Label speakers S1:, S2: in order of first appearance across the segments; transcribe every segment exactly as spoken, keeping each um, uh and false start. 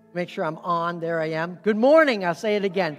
S1: Make sure I'm on. There I am. Good morning. I'll say it again.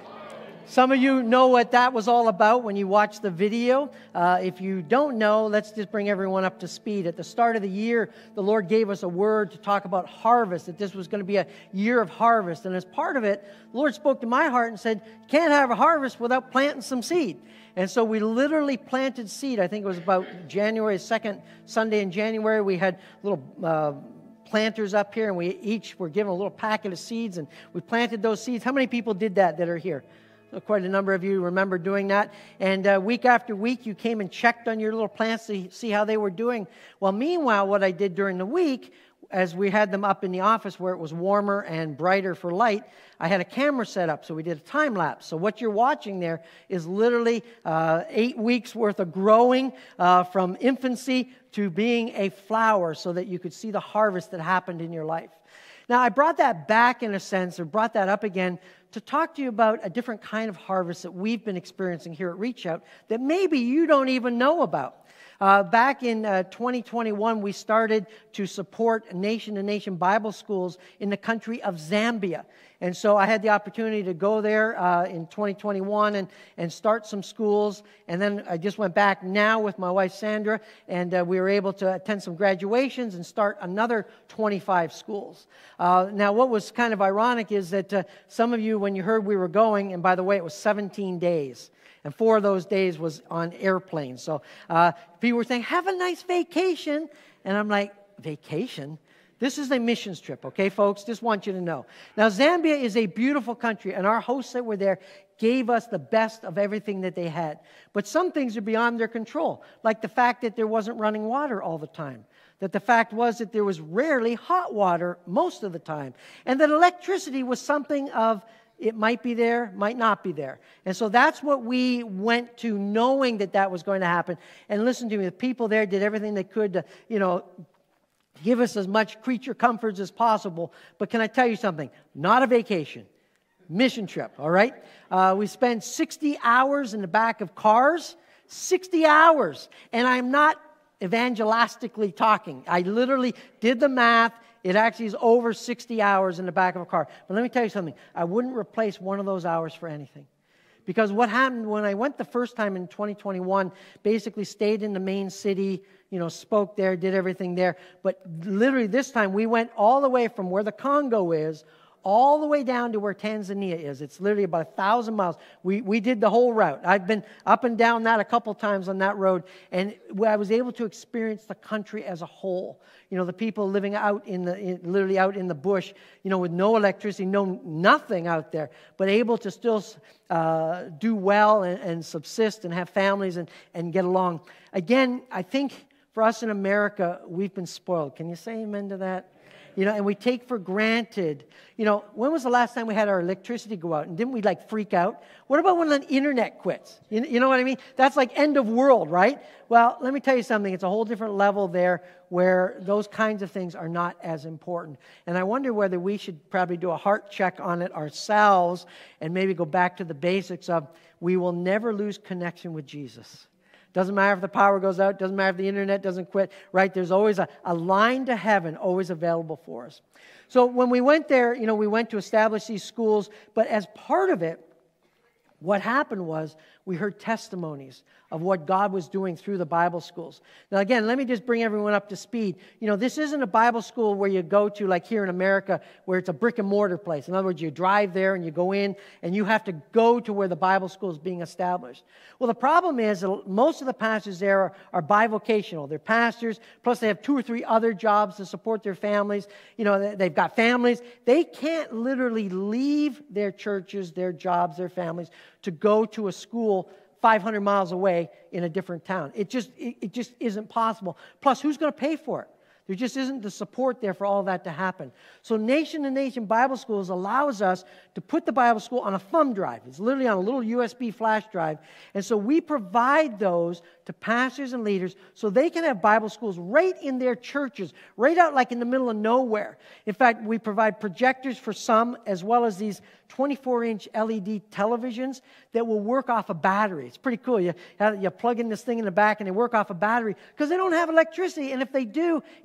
S1: Some of you know what that was all about when you watched the video. Uh, if you don't know, let's just bring everyone up to speed. At the start of the year, the Lord gave us a word to talk about harvest, that this was going to be a year of harvest. And as part of it, the Lord spoke to my heart and said, you can't have a harvest without planting some seed. And so we literally planted seed. I think it was about January second, Sunday in January. We had little uh, planters up here, and we each were given a little packet of seeds, and we planted those seeds. How many people did that that are here? So quite a number of you remember doing that. And uh, week after week, you came and checked on your little plants to see how they were doing. Well, meanwhile, what I did during the week, as we had them up in the office where it was warmer and brighter for light, I had a camera set up, so we did a time lapse. So what you're watching there is literally uh, eight weeks worth of growing uh, from infancy to being a flower, so that you could see the harvest that happened in your life. Now, I brought that back in a sense, or brought that up again, to talk to you about a different kind of harvest that we've been experiencing here at Reach Out that maybe you don't even know about. Uh, back in uh, twenty twenty-one, we started to support nation-to-nation Bible schools in the country of Zambia. And so I had the opportunity to go there uh, in twenty twenty-one and, and start some schools. And then I just went back now with my wife, Sandra, and uh, we were able to attend some graduations and start another twenty-five schools. Uh, now, what was kind of ironic is that uh, some of you, when you heard we were going, and by the way, it was seventeen days. And four of those days was on airplanes. So uh, people were saying, have a nice vacation. And I'm like, vacation? This is a missions trip, okay, folks? Just want you to know. Now, Zambia is a beautiful country, and our hosts that were there gave us the best of everything that they had. But some things are beyond their control, like the fact that there wasn't running water all the time. That the fact was that there was rarely hot water most of the time. And that electricity was something of, it might be there, might not be there. And so that's what we went to, knowing that that was going to happen. And listen to me, the people there did everything they could to, you know, give us as much creature comforts as possible. But can I tell you something? Not a vacation. Mission trip, all right? Uh, we spent sixty hours in the back of cars. sixty hours. And I'm not evangelistically talking. I literally did the math. It actually is over sixty hours in the back of a car. But let me tell you something. I wouldn't replace one of those hours for anything. Because what happened when I went the first time in twenty twenty-one, basically stayed in the main city, you know, spoke there, did everything there. But literally this time we went all the way from where the Congo is, all the way down to where Tanzania is. It's literally about a thousand miles. We we did the whole route. I've been up and down that a couple times on that road, and I was able to experience the country as a whole. You know, the people living out in the, in, literally out in the bush, you know, with no electricity, no nothing out there, but able to still uh, do well and, and subsist and have families and, and get along. Again, I think for us in America, we've been spoiled. Can you say amen to that? You know, and we take for granted, you know, when was the last time we had our electricity go out? And didn't we, like, freak out? What about when the internet quits? You, you know what I mean? That's like end of world, right? Well, let me tell you something. It's a whole different level there where those kinds of things are not as important. And I wonder whether we should probably do a heart check on it ourselves and maybe go back to the basics of we will never lose connection with Jesus. Doesn't matter if the power goes out. Doesn't matter if the internet doesn't quit, right? There's always a, a line to heaven always available for us. So when we went there, you know, we went to establish these schools. But as part of it, what happened was we heard testimonies of what God was doing through the Bible schools. Now, again, let me just bring everyone up to speed. You know, this isn't a Bible school where you go to, like here in America, where it's a brick and mortar place. In other words, you drive there and you go in and you have to go to where the Bible school is being established. Well, the problem is that most of the pastors there are, are bivocational. They're pastors, plus they have two or three other jobs to support their families. You know, they've got families. They can't literally leave their churches, their jobs, their families to go to a school five hundred miles away in a different town. It just it, it just isn't possible. Plus, who's going to pay for it? There just isn't the support there for all that to happen. So nation-to-nation Bible schools allows us to put the Bible school on a thumb drive. It's literally on a little U S B flash drive. And so we provide those to pastors and leaders so they can have Bible schools right in their churches, right out like in the middle of nowhere. In fact, we provide projectors for some, as well as these twenty-four inch L E D televisions that will work off a battery. It's pretty cool. You, you plug in this thing in the back and they work off a battery because they don't have electricity. And if they do, it's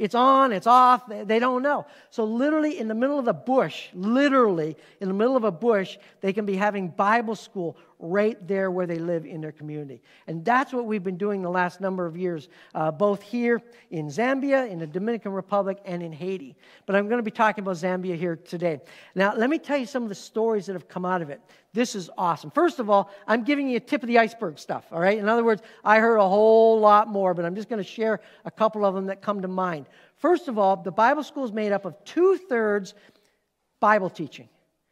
S1: It's on, it's off, they, they don't know. So literally in the middle of the bush, literally in the middle of a bush, they can be having Bible school right there where they live in their community. And that's what we've been doing the last number of years, uh, both here in Zambia, in the Dominican Republic, and in Haiti. But I'm going to be talking about Zambia here today. Now, let me tell you some of the stories that have come out of it. This is awesome. First of all, I'm giving you a tip of the iceberg stuff, all right? In other words, I heard a whole lot more, but I'm just going to share a couple of them that come to mind. First of all, the Bible school is made up of two-thirds Bible teaching,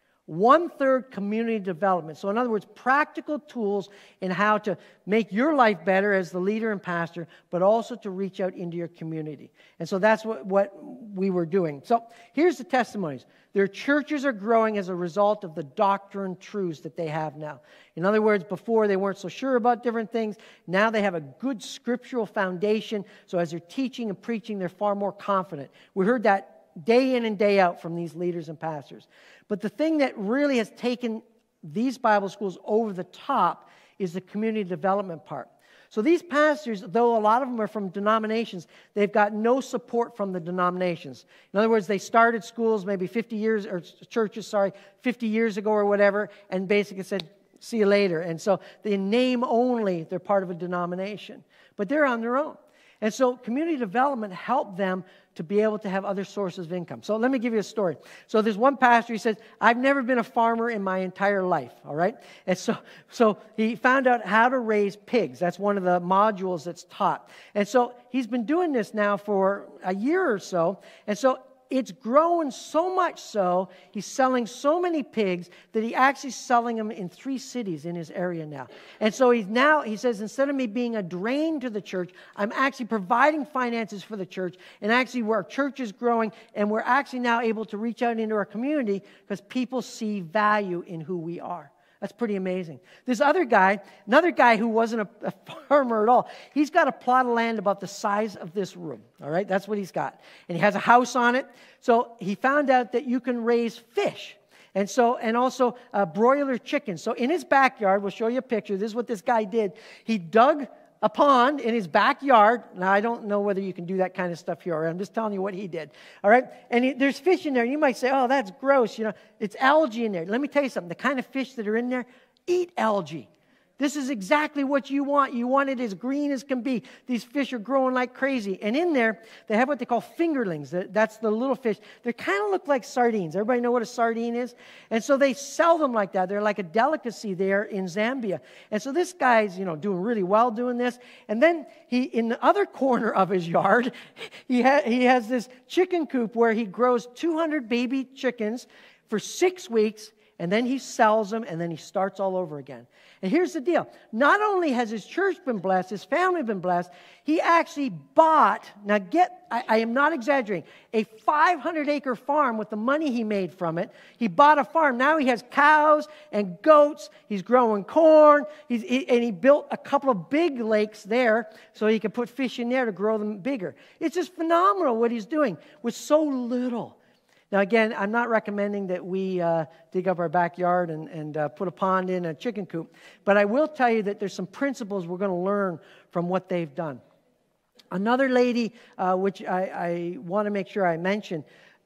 S1: one-third community development. So in other words, practical tools in how to make your life better as the leader and pastor, but also to reach out into your community. And so that's what, what we were doing. So here's the testimonies. Their churches are growing as a result of the doctrine truths that they have now. In other words, before they weren't so sure about different things. Now they have a good scriptural foundation. So as they're teaching and preaching, they're far more confident. We heard that day in and day out from these leaders and pastors. But the thing that really has taken these Bible schools over the top is the community development part. So these pastors, though a lot of them are from denominations, they've got no support from the denominations. In other words, they started schools maybe fifty years, or churches, sorry, fifty years ago or whatever, and basically said, see you later. And so they name only, they're part of a denomination. But they're on their own. And so community development helped them to be able to have other sources of income. So let me give you a story. So there's one pastor, he says, I've never been a farmer in my entire life, all right? And so, so he found out how to raise pigs. That's one of the modules that's taught. And so he's been doing this now for a year or so. And so it's grown so much so, he's selling so many pigs that he actually selling them in three cities in his area now. And so he's now, he says, instead of me being a drain to the church, I'm actually providing finances for the church. And actually our church is growing, and we're actually now able to reach out into our community because people see value in who we are. That's pretty amazing. This other guy, another guy who wasn't a, a farmer at all, he's got a plot of land about the size of this room, all right? That's what he's got. And he has a house on it. So he found out that you can raise fish. And so, and also uh, broiler chickens. So in his backyard, we'll show you a picture. This is what this guy did. He dug a pond in his backyard. Now, I don't know whether you can do that kind of stuff here, or I'm just telling you what he did. All right? And he, there's fish in there. You might say, oh, that's gross. You know, it's algae in there. Let me tell you something. The kind of fish that are in there eat algae. This is exactly what you want. You want it as green as can be. These fish are growing like crazy. And in there, they have what they call fingerlings. That's the little fish. They kind of look like sardines. Everybody know what a sardine is? And so they sell them like that. They're like a delicacy there in Zambia. And so this guy's, you know, doing really well doing this. And then he, in the other corner of his yard, he, ha- he has this chicken coop where he grows two hundred baby chickens for six weeks. And then he sells them, and then he starts all over again. And here's the deal. Not only has his church been blessed, his family been blessed, he actually bought, now get, I, I am not exaggerating, a five hundred acre farm with the money he made from it. He bought a farm. Now he has cows and goats. He's growing corn. He's, he, and he built a couple of big lakes there so he could put fish in there to grow them bigger. It's just phenomenal what he's doing with so little. Now, again, I'm not recommending that we uh, dig up our backyard and, and uh, put a pond in a chicken coop, but I will tell you that there's some principles we're going to learn from what they've done. Another lady, uh, which I, I want to make sure I mention,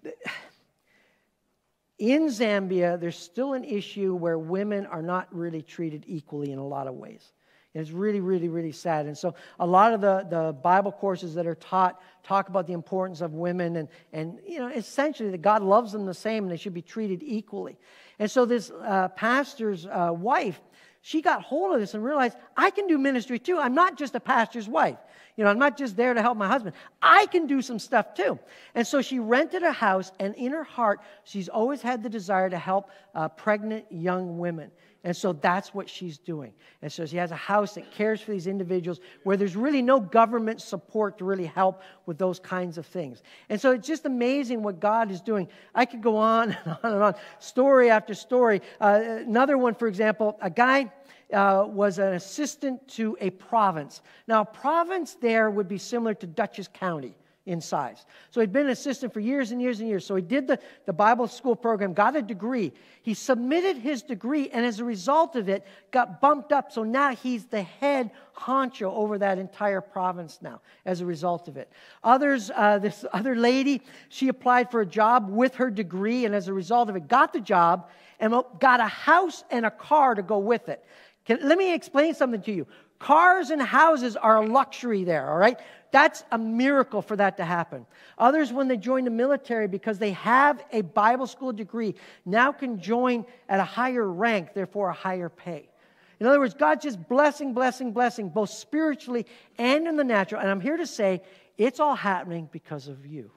S1: in Zambia, there's still an issue where women are not really treated equally in a lot of ways. And it's really, really, really sad. And so a lot of the, the Bible courses that are taught talk about the importance of women and, and, you know, essentially that God loves them the same and they should be treated equally. And so this uh, pastor's uh, wife, she got hold of this and realized, I can do ministry too. I'm not just a pastor's wife. You know, I'm not just there to help my husband. I can do some stuff too. And so she rented a house, and in her heart, she's always had the desire to help uh, pregnant young women. And so that's what she's doing. And so she has a house that cares for these individuals where there's really no government support to really help with those kinds of things. And so it's just amazing what God is doing. I could go on and on and on, story after story. Uh, another one, for example, a guy uh, was an assistant to a province. Now, a province there would be similar to Dutchess County. in size. So he'd been an assistant for years and years and years. So he did the, the Bible school program, got a degree. He submitted his degree, and as a result of it, got bumped up. So now he's the head honcho over that entire province now as a result of it. Others, uh, this other lady, she applied for a job with her degree, and as a result of it, got the job and got a house and a car to go with it. Can, let me explain something to you. Cars and houses are a luxury there, all right? That's a miracle for that to happen. Others, when they join the military, because they have a Bible school degree, now can join at a higher rank, therefore a higher pay. In other words, God's just blessing, blessing, blessing, both spiritually and in the natural. And I'm here to say, it's all happening because of you.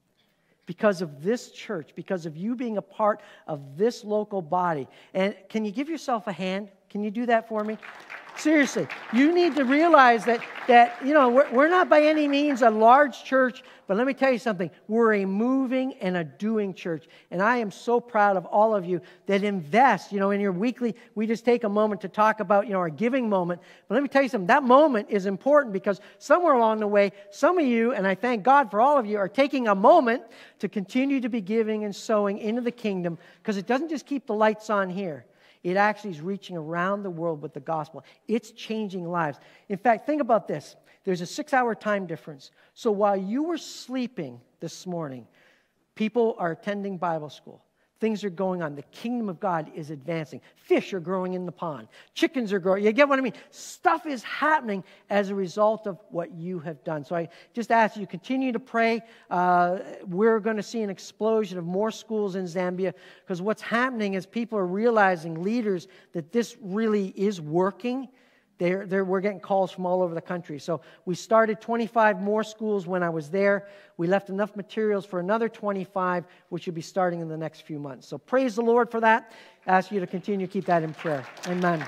S1: Because of this church, because of you being a part of this local body. And can you give yourself a hand? Can you do that for me? Seriously, you need to realize that, that you know, we're, we're not by any means a large church, but let me tell you something. We're a moving and a doing church. And I am so proud of all of you that invest, you know, in your weekly, we just take a moment to talk about, you know, our giving moment. But let me tell you something. That moment is important because somewhere along the way, some of you, and I thank God for all of you, are taking a moment to continue to be giving and sowing into the kingdom, because it doesn't just keep the lights on here. It actually is reaching around the world with the gospel. It's changing lives. In fact, think about this. There's a six-hour time difference. So while you were sleeping this morning, people are attending Bible school. Things are going on. The kingdom of God is advancing. Fish are growing in the pond. Chickens are growing. You get what I mean? Stuff is happening as a result of what you have done. So I just ask you, continue to pray. Uh, we're going to see an explosion of more schools in Zambia, because what's happening is people are realizing, leaders, that this really is working. They're, they're, we're getting calls from all over the country. So we started twenty-five more schools when I was there. We left enough materials for another twenty-five, which will be starting in the next few months. So praise the Lord for that. I ask you to continue to keep that in prayer. Amen.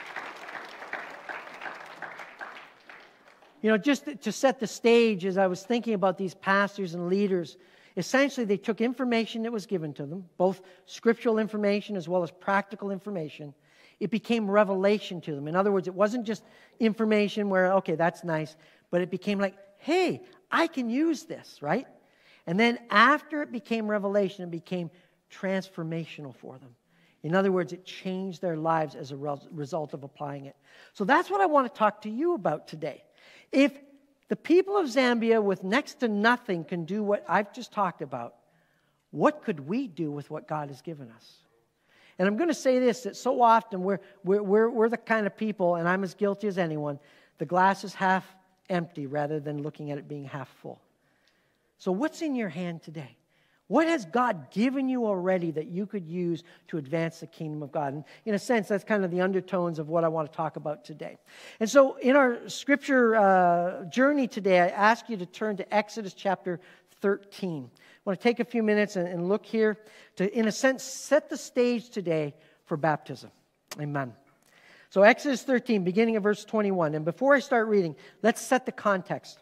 S1: You know, just to set the stage, as I was thinking about these pastors and leaders, essentially they took information that was given to them, both scriptural information as well as practical information. It became revelation to them. In other words, it wasn't just information where, okay, that's nice, but it became like, hey, I can use this, right? And then after it became revelation, it became transformational for them. In other words, it changed their lives as a result of applying it. So that's what I want to talk to you about today. If the people of Zambia with next to nothing can do what I've just talked about, what could we do with what God has given us? And I'm going to say this, that so often we're, we're, we're, we're the kind of people, and I'm as guilty as anyone, the glass is half empty rather than looking at it being half full. So what's in your hand today? What has God given you already that you could use to advance the kingdom of God? And in a sense, that's kind of the undertones of what I want to talk about today. And so in our scripture uh, journey today, I ask you to turn to Exodus chapter thirteen. I want to take a few minutes and, and look here to, in a sense, set the stage today for baptism. Amen. So Exodus thirteen, beginning of verse twenty-one. And before I start reading, let's set the context.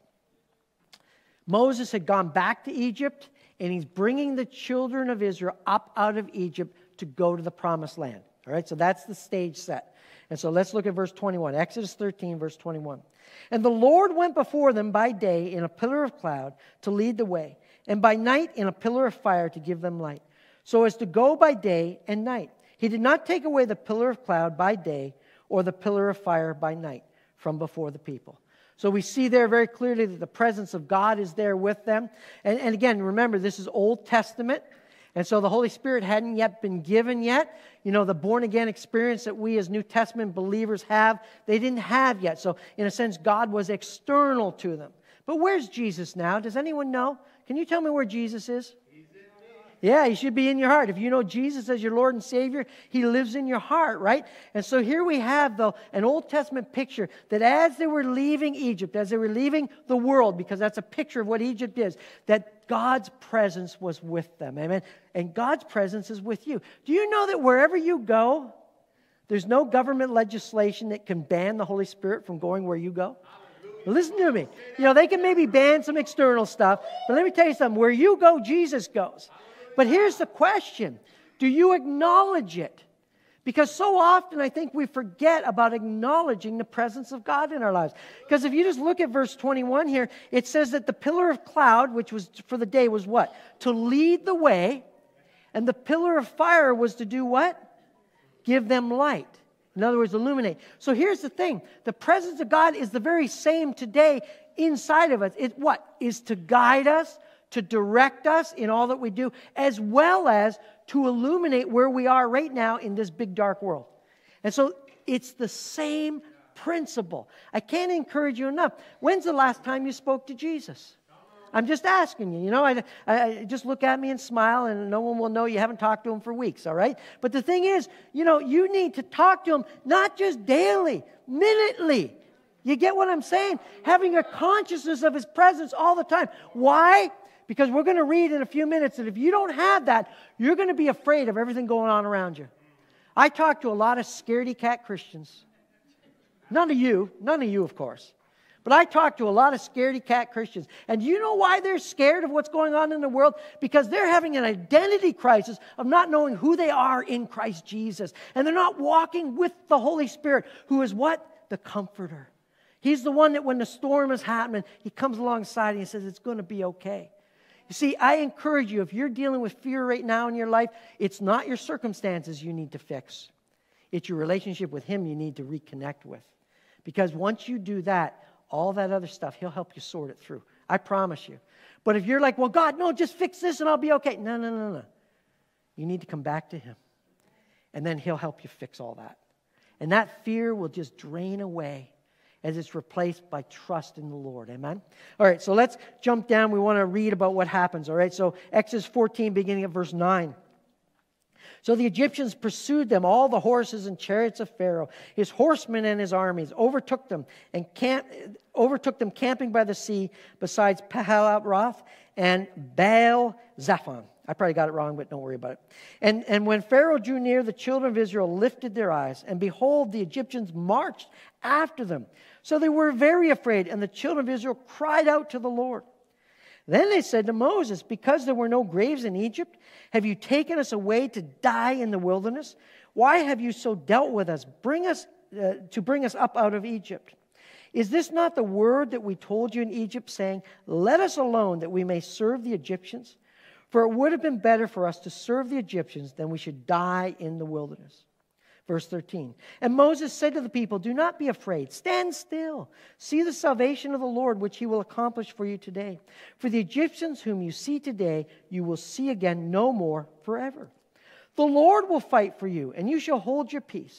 S1: Moses had gone back to Egypt, and he's bringing the children of Israel up out of Egypt to go to the promised land. All right, so that's the stage set. And so let's look at verse twenty-one. Exodus thirteen, verse twenty-one. And the Lord went before them by day in a pillar of cloud to lead the way, and by night in a pillar of fire to give them light, so as to go by day and night. He did not take away the pillar of cloud by day or the pillar of fire by night from before the people. So we see there very clearly that the presence of God is there with them. And, and again, remember, this is Old Testament. And so the Holy Spirit hadn't yet been given yet. You know, the born-again experience that we as New Testament believers have, they didn't have yet. So in a sense, God was external to them. But where's Jesus now? Does anyone know? Can you tell me where Jesus is? Yeah, he should be in your heart. If you know Jesus as your Lord and Savior, he lives in your heart, right? And so here we have, though, an Old Testament picture that as they were leaving Egypt, as they were leaving the world, because that's a picture of what Egypt is, that God's presence was with them, amen? And God's presence is with you. Do you know that wherever you go, there's no government legislation that can ban the Holy Spirit from going where you go? Listen to me. You know, they can maybe ban some external stuff, but let me tell you something. Where you go, Jesus goes. But here's the question. Do you acknowledge it? Because so often I think we forget about acknowledging the presence of God in our lives. Because if you just look at verse twenty-one here, it says that the pillar of cloud, which was for the day, was what? To lead the way. And the pillar of fire was to do what? Give them light. In other words, illuminate. So here's the thing. The presence of God is the very same today inside of us. It what? Is to guide us, to direct us in all that we do, as well as to illuminate where we are right now in this big dark world. And so it's the same principle. I can't encourage you enough. When's the last time you spoke to Jesus? I'm just asking you. You know, I, I just look at me and smile, and no one will know you haven't talked to him for weeks, all right? But the thing is, you know, you need to talk to him not just daily, minutely. You get what I'm saying? Having a consciousness of his presence all the time. Why? Because we're going to read in a few minutes that if you don't have that, you're going to be afraid of everything going on around you. I talk to a lot of scaredy cat Christians. None of you. None of you, of course. But I talk to a lot of scaredy cat Christians. And do you know why they're scared of what's going on in the world? Because they're having an identity crisis of not knowing who they are in Christ Jesus. And they're not walking with the Holy Spirit, who is what? The Comforter. He's the one that when the storm is happening, he comes alongside and he says, it's going to be okay. You see, I encourage you, if you're dealing with fear right now in your life, it's not your circumstances you need to fix. It's your relationship with him you need to reconnect with. Because once you do that, all that other stuff, he'll help you sort it through. I promise you. But if you're like, well, God, no, just fix this and I'll be okay. No, no, no, no. You need to come back to him. And then he'll help you fix all that. And that fear will just drain away as it's replaced by trust in the Lord. Amen? All right, so let's jump down. We want to read about what happens. All right, so Exodus fourteen, beginning at verse nine. So the Egyptians pursued them, all the horses and chariots of Pharaoh, his horsemen and his armies, overtook them and camp, overtook them camping by the sea, besides Pahalaroth and Baal Zephon. I probably got it wrong, but don't worry about it. And, and when Pharaoh drew near, the children of Israel lifted their eyes, and behold, the Egyptians marched after them. So they were very afraid, and the children of Israel cried out to the Lord. Then they said to Moses, because there were no graves in Egypt, have you taken us away to die in the wilderness? Why have you so dealt with us, bring us uh, to bring us up out of Egypt? Is this not the word that we told you in Egypt, saying, let us alone that we may serve the Egyptians? For it would have been better for us to serve the Egyptians than we should die in the wilderness. Verse thirteen, and Moses said to the people, do not be afraid. Stand still. See the salvation of the Lord, which he will accomplish for you today. For the Egyptians whom you see today, you will see again no more forever. The Lord will fight for you, and you shall hold your peace.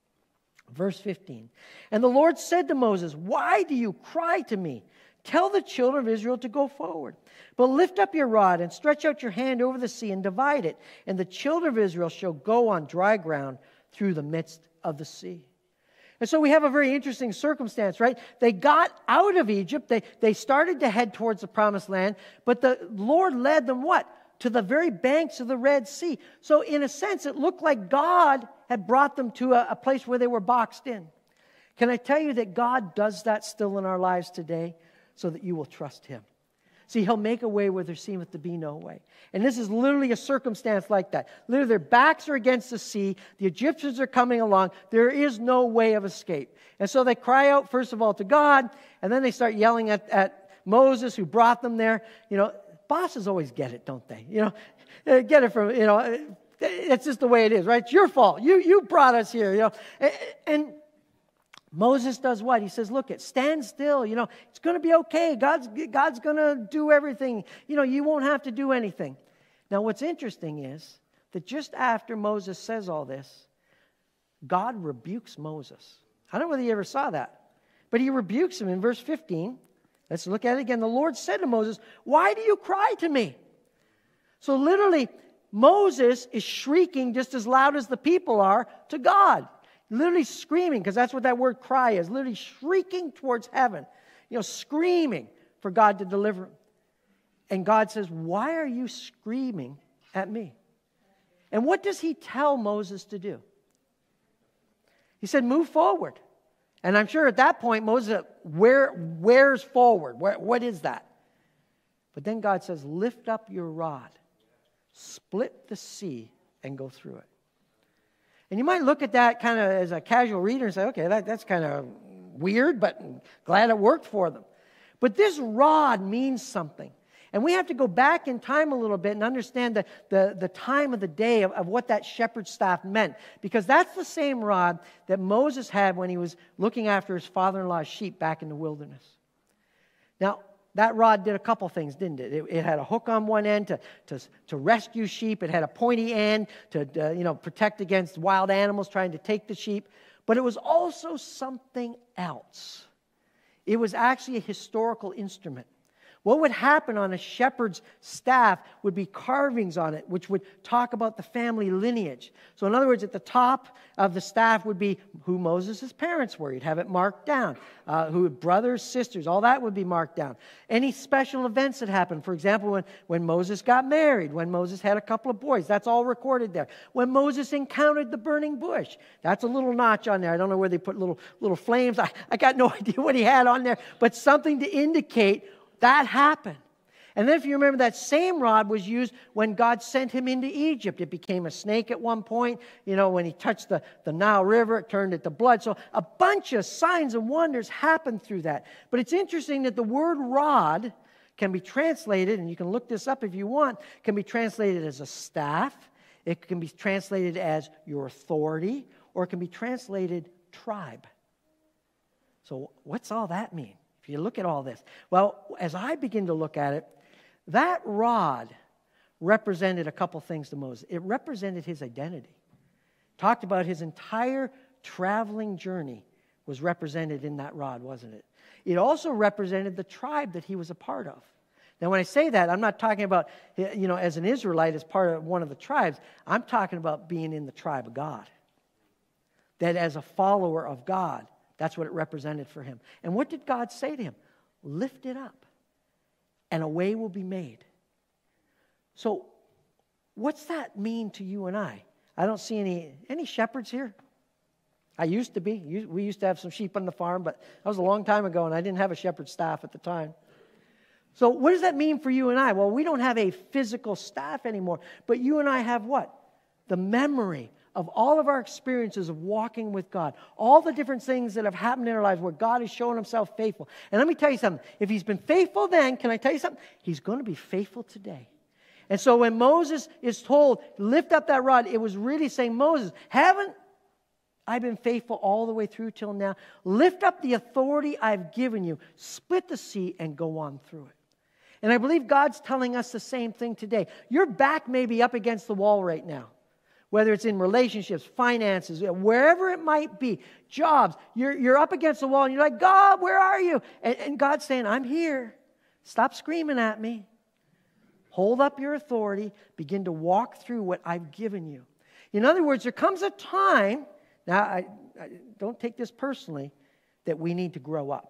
S1: Verse fifteen, and the Lord said to Moses, why do you cry to me? Tell the children of Israel to go forward. But lift up your rod and stretch out your hand over the sea and divide it, and the children of Israel shall go on dry ground through the midst of the sea. And so we have a very interesting circumstance, right? They got out of Egypt. They, they started to head towards the promised land. But the Lord led them what? To the very banks of the Red Sea. So in a sense, it looked like God had brought them to a, a place where they were boxed in. Can I tell you that God does that still in our lives today so that you will trust him? See, he'll make a way where there seemeth to be no way. And this is literally a circumstance like that. Literally, their backs are against the sea. The Egyptians are coming along. There is no way of escape. And so they cry out, first of all, to God, and then they start yelling at, at Moses, who brought them there. You know, bosses always get it, don't they? You know, they get it from, you know, it's just the way it is, right? It's your fault. You, you brought us here, you know. And, and Moses does what? He says, look, it stand still. You know, it's going to be okay. God's, God's going to do everything. You know, you won't have to do anything. Now, what's interesting is that just after Moses says all this, God rebukes Moses. I don't know whether you ever saw that, but he rebukes him in verse fifteen. Let's look at it again. The Lord said to Moses, why do you cry to me? So literally, Moses is shrieking just as loud as the people are to God. Literally screaming, because that's what that word cry is. Literally shrieking towards heaven. You know, screaming for God to deliver him. And God says, why are you screaming at me? And what does he tell Moses to do? He said, move forward. And I'm sure at that point, Moses, where, where's forward? Where, what is that? But then God says, lift up your rod, split the sea, and go through it. And you might look at that kind of as a casual reader and say, okay, that, that's kind of weird, but glad it worked for them. But this rod means something. And we have to go back in time a little bit and understand the, the, the time of the day of, of what that shepherd's staff meant. Because that's the same rod that Moses had when he was looking after his father-in-law's sheep back in the wilderness. Now, that rod did a couple things, didn't it? It, it had a hook on one end to, to, to rescue sheep. It had a pointy end to uh, you know, protect against wild animals trying to take the sheep. But it was also something else. It was actually a historical instrument. What would happen on a shepherd's staff would be carvings on it, which would talk about the family lineage. So in other words, at the top of the staff would be who Moses' parents were. You'd have it marked down. Uh, who brothers, sisters, all that would be marked down. Any special events that happened. For example, when, when Moses got married, when Moses had a couple of boys, that's all recorded there. When Moses encountered the burning bush, that's a little notch on there. I don't know where they put little, little flames. I, I got no idea what he had on there, but something to indicate that happened. And then if you remember, that same rod was used when God sent him into Egypt. It became a snake at one point. You know, when he touched the, the Nile River, it turned it to blood. So a bunch of signs and wonders happened through that. But it's interesting that the word rod can be translated, and you can look this up if you want, can be translated as a staff. It can be translated as your authority, or it can be translated tribe. So what's all that mean? If you look at all this, well, as I begin to look at it, that rod represented a couple things to Moses. It represented his identity. Talked about his entire traveling journey was represented in that rod, wasn't it? It also represented the tribe that he was a part of. Now, when I say that, I'm not talking about, you know, as an Israelite, as part of one of the tribes. I'm talking about being in the tribe of God. That as a follower of God, that's what it represented for him. And what did God say to him? Lift it up, and a way will be made. So, what's that mean to you and I? I don't see any any shepherds here. I used to be. We used to have some sheep on the farm, but that was a long time ago, and I didn't have a shepherd's staff at the time. So, what does that mean for you and I? Well, we don't have a physical staff anymore, but you and I have what? The memory of all of our experiences of walking with God, all the different things that have happened in our lives where God has shown himself faithful. And let me tell you something. If he's been faithful then, can I tell you something? He's going to be faithful today. And so when Moses is told, lift up that rod, it was really saying, Moses, haven't I been faithful all the way through till now? Lift up the authority I've given you, split the sea, and go on through it. And I believe God's telling us the same thing today. Your back may be up against the wall right now. Whether it's in relationships, finances, wherever it might be, jobs, you're, you're up against the wall and you're like, God, where are you? And, and God's saying, I'm here. Stop screaming at me. Hold up your authority. Begin to walk through what I've given you. In other words, there comes a time, now I, I don't take this personally, that we need to grow up.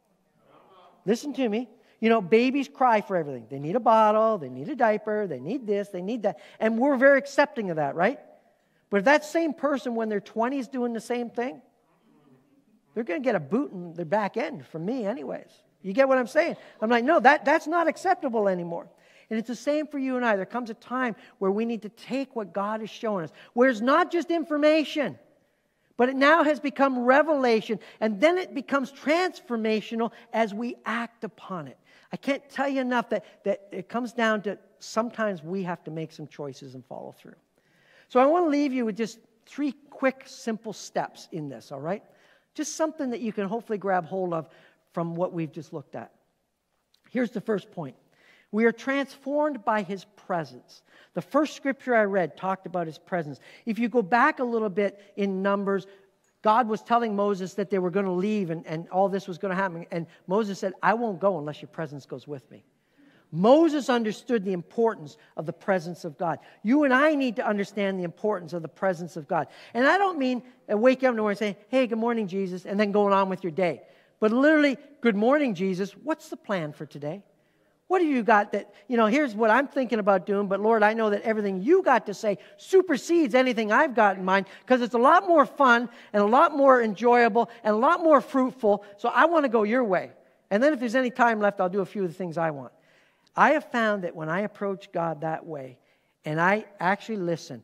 S1: Listen to me. You know, babies cry for everything. They need a bottle, they need a diaper, they need this, they need that. And we're very accepting of that, right? But if that same person, when they're twenty, is doing the same thing, they're going to get a boot in their back end from me anyways. You get what I'm saying? I'm like, no, that, that's not acceptable anymore. And it's the same for you and I. There comes a time where we need to take what God has shown us, where it's not just information, but it now has become revelation, and then it becomes transformational as we act upon it. I can't tell you enough that, that it comes down to sometimes we have to make some choices and follow through. So I want to leave you with just three quick, simple steps in this, all right? Just something that you can hopefully grab hold of from what we've just looked at. Here's the first point. We are transformed by His presence. The first scripture I read talked about His presence. If you go back a little bit in Numbers, God was telling Moses that they were going to leave and, and all this was going to happen. And Moses said, I won't go unless your presence goes with me. Moses understood the importance of the presence of God. You and I need to understand the importance of the presence of God. And I don't mean uh, waking up in the morning and saying, hey, good morning, Jesus, and then going on with your day. But literally, good morning, Jesus. What's the plan for today? What have you got that, you know, here's what I'm thinking about doing, but Lord, I know that everything you got to say supersedes anything I've got in mind because it's a lot more fun and a lot more enjoyable and a lot more fruitful, so I want to go your way. And then if there's any time left, I'll do a few of the things I want. I have found that when I approach God that way and I actually listen,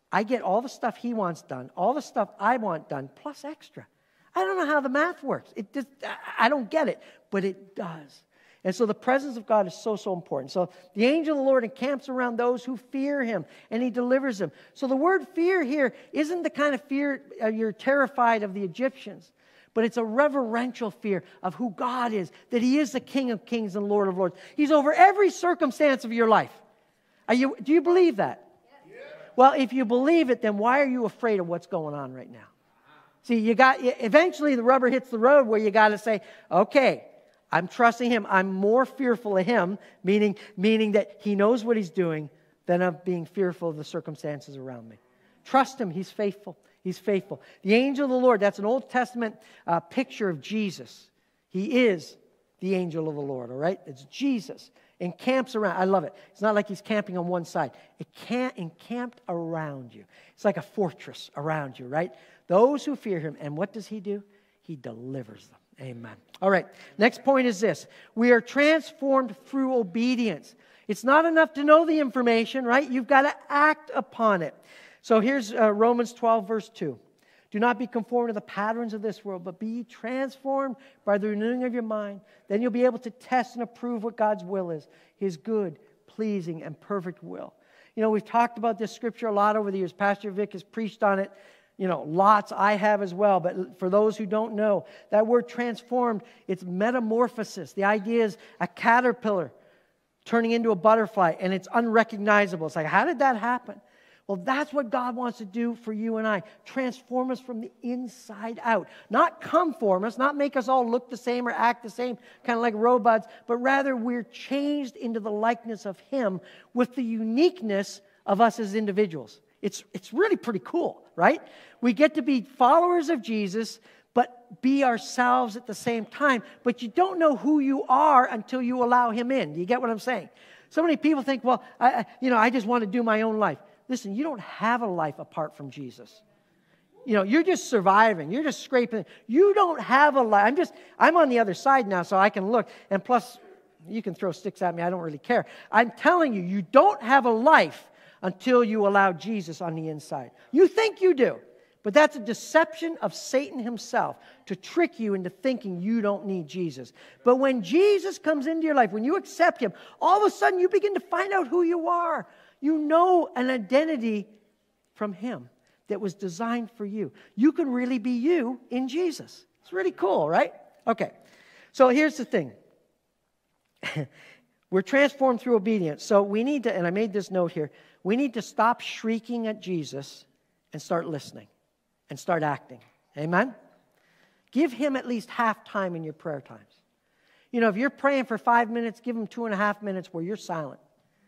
S1: I get all the stuff he wants done, all the stuff I want done, plus extra. I don't know how the math works. It just, I don't get it, but it does. And so the presence of God is so, so important. So the angel of the Lord encamps around those who fear him, and he delivers them. So the word fear here isn't the kind of fear uh, you're terrified of the Egyptians, but it's a reverential fear of who God is, that he is the King of kings and Lord of lords. He's over every circumstance of your life. Are you, do you believe that? Yeah. Well, if you believe it, then why are you afraid of what's going on right now? See, you got eventually the rubber hits the road where you got to say, okay, I'm trusting him. I'm more fearful of him, meaning, meaning that he knows what he's doing, than of being fearful of the circumstances around me. Trust him. He's faithful. He's faithful. The angel of the Lord, that's an Old Testament uh, picture of Jesus. He is the angel of the Lord, all right? It's Jesus. Encamps around. I love it. It's not like he's camping on one side. It can't encamped around you. It's like a fortress around you, right? Those who fear him. And what does he do? He delivers them. Amen. All right. Next point is this. We are transformed through obedience. It's not enough to know the information, right? You've got to act upon it. So here's uh, Romans twelve, verse two. Do not be conformed to the patterns of this world, but be transformed by the renewing of your mind. Then you'll be able to test and approve what God's will is, his good, pleasing, and perfect will. You know, we've talked about this scripture a lot over the years. Pastor Vic has preached on it. You know, lots. I have as well. But for those who don't know, that word transformed, it's metamorphosis. The idea is a caterpillar turning into a butterfly, and it's unrecognizable. It's like, how did that happen? Well, that's what God wants to do for you and I. Transform us from the inside out. Not conform us, not make us all look the same or act the same, kind of like robots, but rather we're changed into the likeness of him with the uniqueness of us as individuals. It's, it's really pretty cool, right? We get to be followers of Jesus, but be ourselves at the same time. But you don't know who you are until you allow him in. Do you get what I'm saying? So many people think, well, I, you know, I just want to do my own life. Listen, you don't have a life apart from Jesus. You know, you're just surviving. You're just scraping. You don't have a life. I'm just, I'm on the other side now, so I can look. And plus, you can throw sticks at me. I don't really care. I'm telling you, you don't have a life until you allow Jesus on the inside. You think you do, but that's a deception of Satan himself to trick you into thinking you don't need Jesus. But when Jesus comes into your life, when you accept him, all of a sudden you begin to find out who you are. You know an identity from him that was designed for you. You can really be you in Jesus. It's really cool, right? Okay, so here's the thing. We're transformed through obedience. So we need to, and I made this note here, we need to stop shrieking at Jesus and start listening and start acting. Amen? Give him at least half time in your prayer times. You know, if you're praying for five minutes, give him two and a half minutes where you're silent.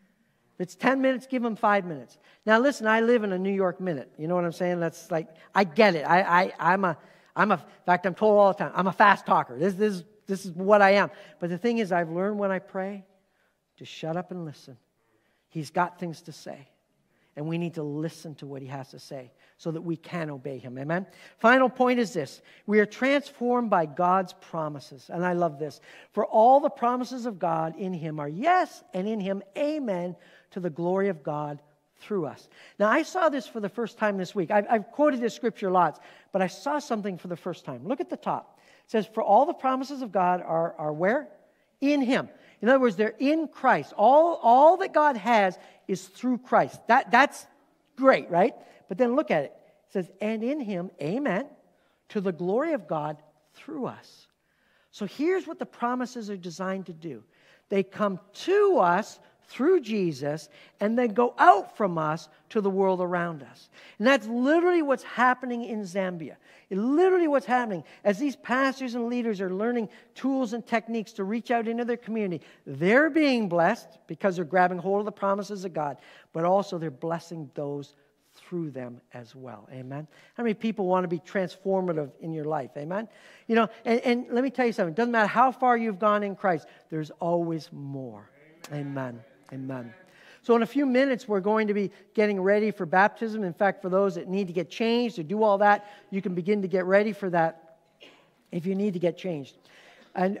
S1: If it's ten minutes, give him five minutes. Now listen, I live in a New York minute. You know what I'm saying? That's like, I get it. I, I, I'm a, I'm a, in fact, I'm told all the time, I'm a fast talker. This, this, this is what I am. But the thing is, I've learned when I pray to shut up and listen. He's got things to say. And we need to listen to what he has to say so that we can obey him. Amen? Final point is this. We are transformed by God's promises. And I love this. For all the promises of God in him are yes, and in him amen, to the glory of God through us. Now, I saw this for the first time this week. I've, I've quoted this scripture lots, but I saw something for the first time. Look at the top. It says, for all the promises of God are, are where? In him. In other words, they're in Christ. All, all that God has is through Christ. That, that's great, right? But then look at it. It says, and in him, amen, to the glory of God through us. So here's what the promises are designed to do. They come to us through Jesus and then go out from us to the world around us. And that's literally what's happening in Zambia. It literally what's happening as these pastors and leaders are learning tools and techniques to reach out into their community. They're being blessed because they're grabbing hold of the promises of God, but also they're blessing those through them as well. Amen? How many people want to be transformative in your life? Amen? You know, and, and let me tell you something. It doesn't matter how far you've gone in Christ. There's always more. Amen. Amen. So in a few minutes, we're going to be getting ready for baptism. In fact, for those that need to get changed or do all that, you can begin to get ready for that if you need to get changed. And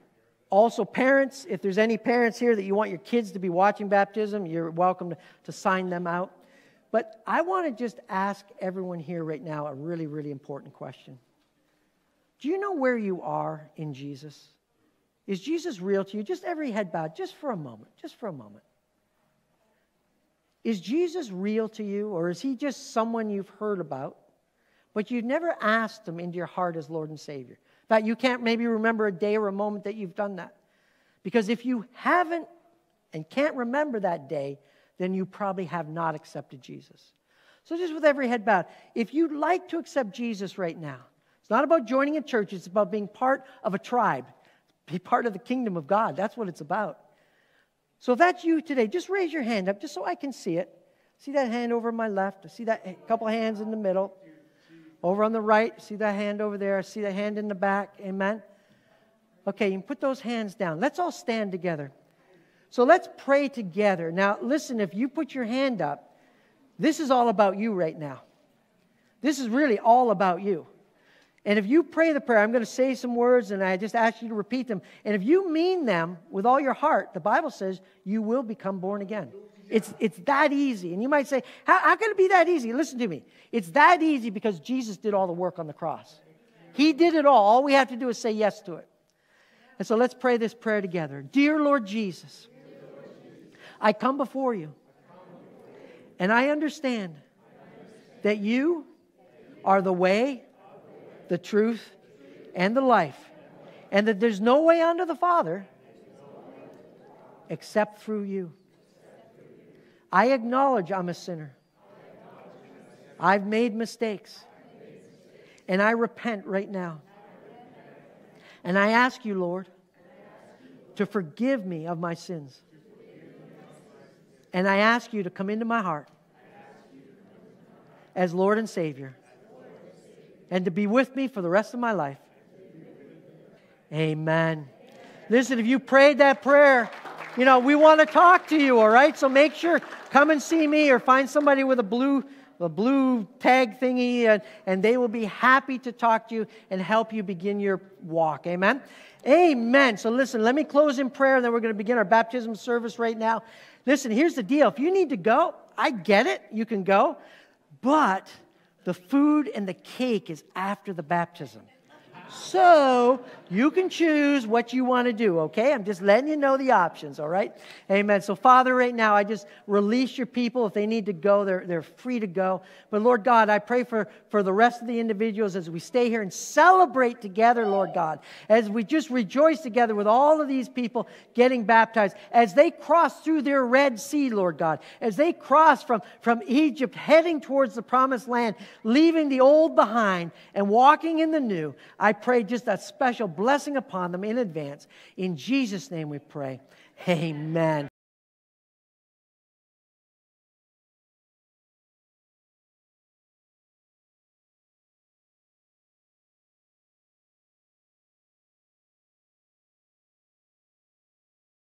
S1: also parents, if there's any parents here that you want your kids to be watching baptism, you're welcome to, to sign them out. But I want to just ask everyone here right now a really, really important question. Do you know where you are in Jesus? Is Jesus real to you? Just every head bowed, just for a moment, just for a moment. Is Jesus real to you, or is he just someone you've heard about, but you've never asked him into your heart as Lord and Savior? In fact, you can't maybe remember a day or a moment that you've done that. Because if you haven't and can't remember that day, then you probably have not accepted Jesus. So just with every head bowed, if you'd like to accept Jesus right now, it's not about joining a church, it's about being part of a tribe, be part of the kingdom of God. That's what it's about. So if that's you today, just raise your hand up just so I can see it. See that hand over my left? I see that couple hands in the middle. Over on the right, see that hand over there. I see that hand in the back. Amen. Okay, you can put those hands down. Let's all stand together. So let's pray together. Now, listen, if you put your hand up, this is all about you right now. This is really all about you. And if you pray the prayer, I'm going to say some words, and I just ask you to repeat them. And if you mean them with all your heart, the Bible says you will become born again. It's, it's that easy. And you might say, how, how can it be that easy? Listen to me. It's that easy because Jesus did all the work on the cross. He did it all. All we have to do is say yes to it. And so let's pray this prayer together. Dear Lord Jesus, I come before you, and I understand that you are the way, the truth, and the life, and that there's no way unto the Father except through you. I acknowledge I'm a sinner. I've made mistakes, and I repent right now. And I ask you, Lord, to forgive me of my sins. And I ask you to come into my heart as Lord and Savior, and to be with me for the rest of my life. Amen. Listen, if you prayed that prayer, you know, we want to talk to you, all right? So make sure, come and see me or find somebody with a blue a blue tag thingy, and, and they will be happy to talk to you and help you begin your walk. Amen? Amen. So listen, let me close in prayer, and then we're going to begin our baptism service right now. Listen, here's the deal. If you need to go, I get it. You can go. But the food and the cake is after the baptism. So you can choose what you want to do, okay? I'm just letting you know the options, all right? Amen. So, Father, right now, I just release your people. If they need to go, they're, they're free to go. But, Lord God, I pray for, for the rest of the individuals as we stay here and celebrate together, Lord God, as we just rejoice together with all of these people getting baptized, as they cross through their Red Sea, Lord God, as they cross from, from Egypt, heading towards the Promised Land, leaving the old behind and walking in the new. I pray just a special blessing upon them in advance. In Jesus' name we pray. Amen.